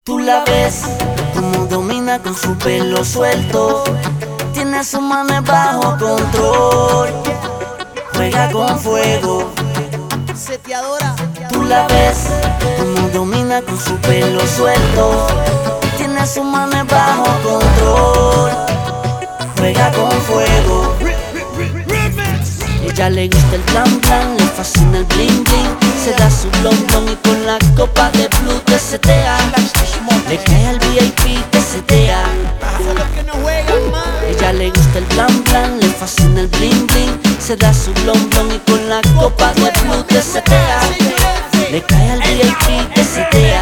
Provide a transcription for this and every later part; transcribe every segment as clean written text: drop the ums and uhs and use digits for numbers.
Tú la ves como domina con su pelo suelto. Tiene a su mano bajo control. Juega con fuego. Seteadora. Tú la ves como domina con su pelo suelto. Tiene a su mano bajo control. Juega con fuego. Ella le gusta el blan blan, le fascina el bling bling. Se da su blon blon y con la copa de blue te setea. Le cae al VIP, te setea. Ella le gusta el blan blan, le fascina el bling bling. Se da su blon blon y con la copa de blue te setea. Le cae al VIP, te setea.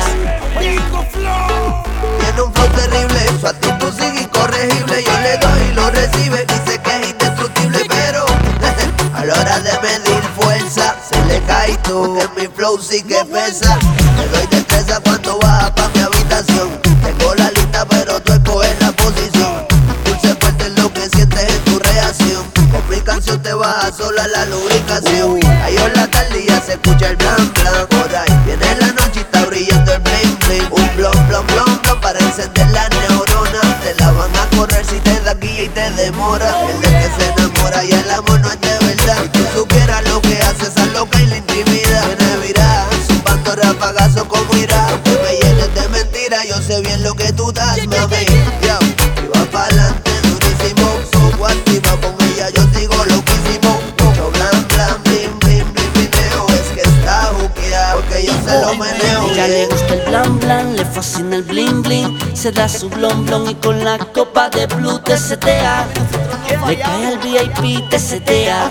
Tiene un flow terrible, su actitud sigue incorregible. Yo le doy y lo recibe, dice que es indestructible, pero a la hora de medir fuerza se le cae tú. En mi flow sí que pesa. Le doy destreza cuando baja pa' mi habitación. Tengo la lista pero tú escoges la posición. Dulce fuerte es lo que sientes en tu reacción. Con mi canción te baja sola la lubricación. Ahí en la tarde ya se escucha el blan blan. Por ahí viene la noche y está brillando el bling bling. Un blon blon blon blon para encender las neuronas. Te la van a correr si te da guía y te demora. El de que se enamora y el amor no es de verdad. Si tú supieras lo que hace esa loca y la intimida. Viene virada, zumbando rapagazo como irá. Aunque me llenes de mentira, yo sé bien lo que tú das, mami. Yo, y va pa'lante durísimo. Poco activa con ella, yo sigo loquísimo. Yo blan blan, blim blim blim video. Es que está juqueada porque yo se lo meneo. Ella le gusta el blan blan, le fascina el bling bling. Se da su blon blon y con la copa de blue te setea. Le cae al VIP, te setea.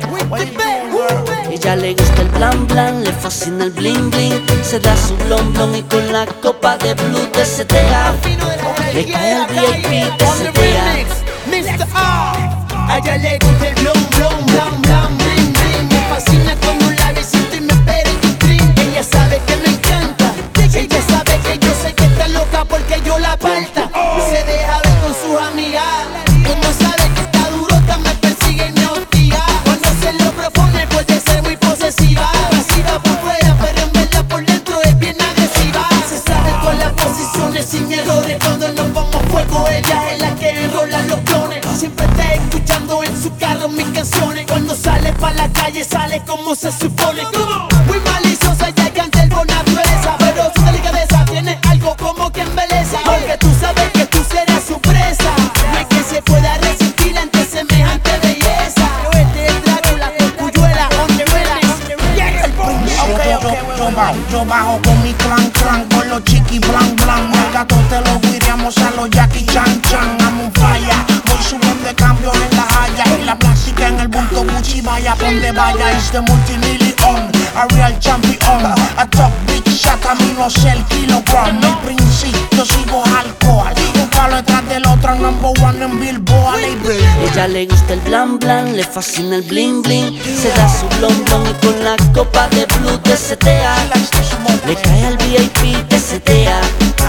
Ella le gusta el blan blan, le fascina el bling bling. Se da su blon blon y con la copa de blue te setea. Le cae al VIP, te setea. Mr. A ella le gusta el blon blon blon blon bling bling. Me fascina cuando la visito y me espera en tu drink. Ella sabe que me encanta. Ella sabe que yo sé que está loca porque yo la aparta. Se deja ver con sus amigas. Cuando sabe que está durota me persigue y me hostiga. Cuando se lo propone puede ser muy posesiva. Pasiva por fuera pero en verdad por dentro es bien agresiva. Se sabe con las posiciones sin errores. Cuando nos vamos fuego ella es la que enrola los clones. Siempre está escuchando en su carro mis canciones. Cuando sale pa' la calle sale como se supone. Muy maliciosa ella canta el por naturaleza. Pero su delicadeza tiene algo como que embeleza. Porque tú sabes que tú serás su presa. No hay quien se pueda resistir ante semejante belleza. Este es Drácula con Cuyuela, donde Yo bajo con mi clan clan, con los chiqui blan blan. El gato te lo guiríamos a los Jackie Chan Chan. I'm on fire, voy subiendo de cambio en la haya. Y la plástica en el bulto Gucci, vaya donde vaya. It's the multimillion, a real champion. A top big shot, a mí no sé el kilogram. Mi principio, yo sigo alcohol. Un palo detrás del otro, number one en Billboard. Ella le gusta el blan blan, le fascina el bling bling. Se da su blon blon y con la copa de blue te setea. Le cae al VIP, te setea.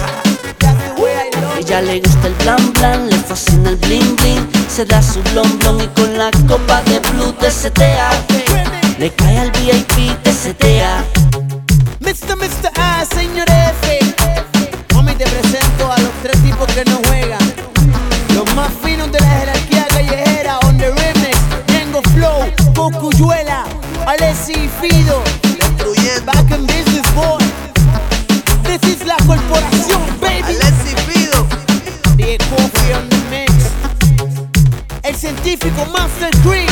Ella le gusta el blan blan, le fascina el bling bling. Se da su blon blon y con la copa de blue te setea. Le cae al VIP, te setea. Mr. A, señor F. Mami, te presento a los tres tipos que no juegan. Los más finos de la jerarquía callejera. On the remix, Django Flow, Cocuyuela, Alessi y Fido. Destruyendo. Back in business, boy. This is la corporación, baby. Alessi Fido. The Coffee on the mix. El científico Master Cream.